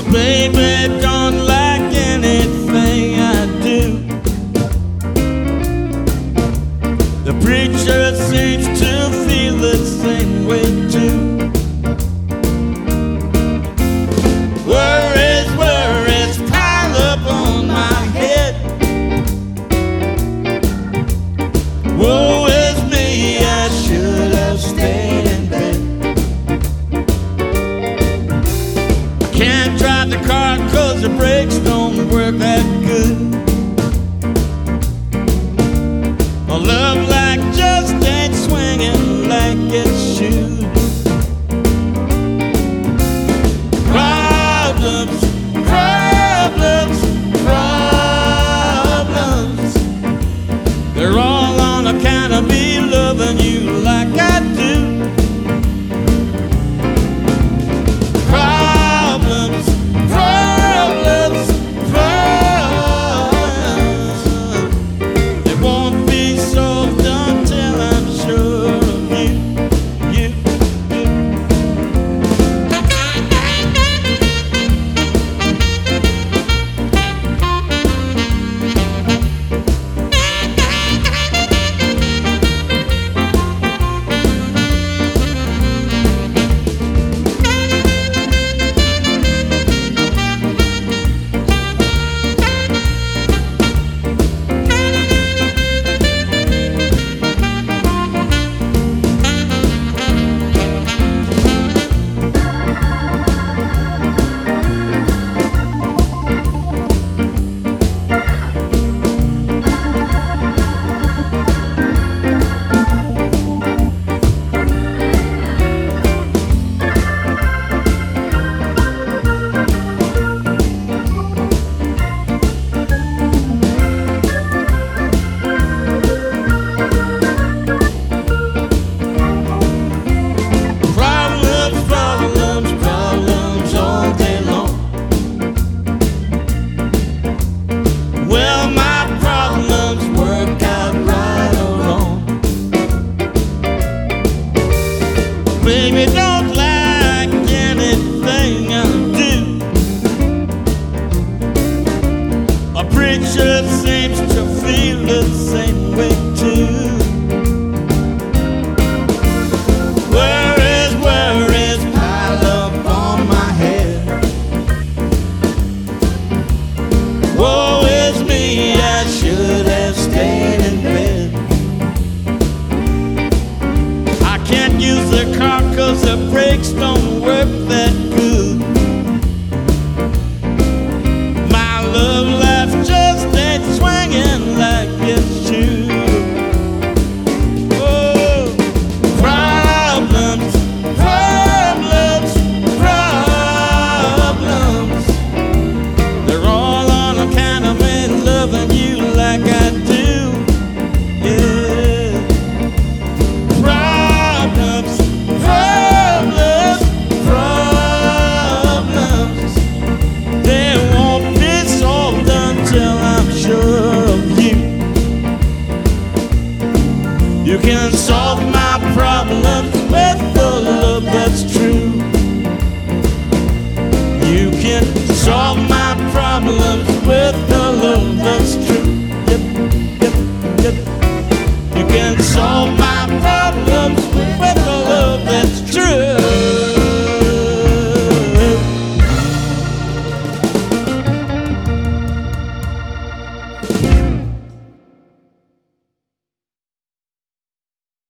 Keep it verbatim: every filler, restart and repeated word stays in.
Baby, don't like anything I do. The preacher seems to feel the same way too. Worries, worries pile up on my head. Woe is me, I should have stayed in bed. Can't drive the car 'cause the brakes don't work that good. My love like just ain't swinging like it should. Problems, problems, problems. They're all on account of me loving you like I do. Problems, problems, problems. They won't be solved until I'm sure of you, you, you. Baby, don't like anything I do. A preacher seems to feel the same way too. Worries, worries pile up on my head. Woe is me, I should have stayed in bed. I can't use the car 'cause the brakes don't work that good. My love life just ain't swinging like it should. Oh, problems, problems, problems. They're all on account of me loving you like I do. Yeah. Problems, problems, problems. They won't be solved until I'm sure of you. You can solve my problems.